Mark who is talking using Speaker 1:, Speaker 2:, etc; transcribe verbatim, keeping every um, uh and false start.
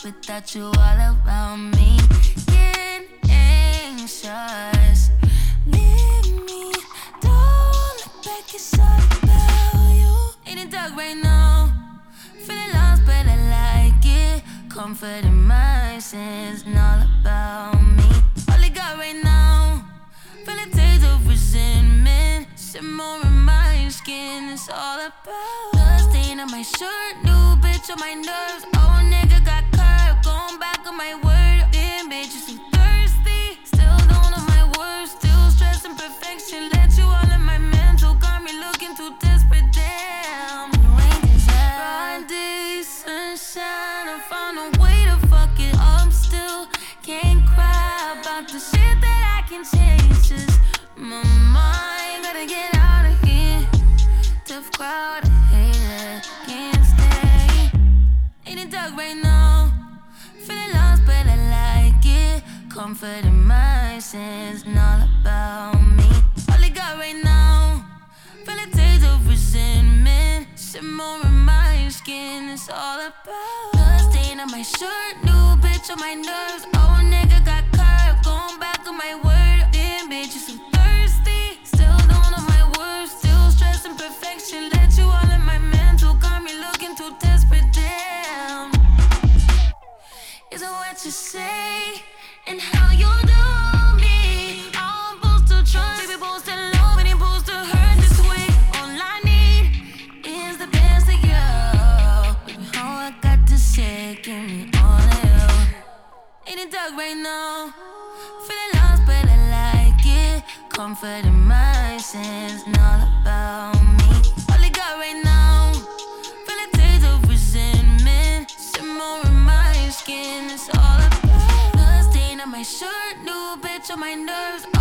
Speaker 1: without you all around me. Getting anxious. Leave me, don't look back, it's all about you. In the dark right now, feeling lost but I like it. Comfort in my sins and all about me. All I got right now, feel a taste of resentment. Simmer in my skin, it's all about blood stain on my shirt, new bitch on my nerves. Oh nigga got curved, going back on my word. Damn bitch, you so thirsty. Still don't know my words, still stressing perfection. Let you all in my mental, got me looking too desperate. Damn, you ain't deserve. Broad day, sunshine, I found a way to fuck it up still. Can't cry about the shit that I can change. Just my mind, gotta get out of here. Tough crowd, I hate it, can't stay. In the dark right now, feeling lost but I like it. Comfort in my sins and all about me. All I got right now, feel a taste of resentment. Simmer in my skin, it's all about blood stain on my shirt, new bitch on my nerves. Oh nigga got curved, going back on my word. Damn bitch, you so thirsty. Still don't know my words, still stressing perfection. Let you all in my mental, got me looking too desperate. Damn, is it what you say and how you do me? I'm supposed to trust, baby, supposed to love, and supposed to hurt this way. All I need is the best of you. Baby, all I got to say, give me all of you. In the dark right now, feeling lost but I like it. Comfort in my sins and all about me. All I got right now, feel a taste of resentment. Simmer in my skin, it's all about blood stain on my shirt, new bitch on my nerves.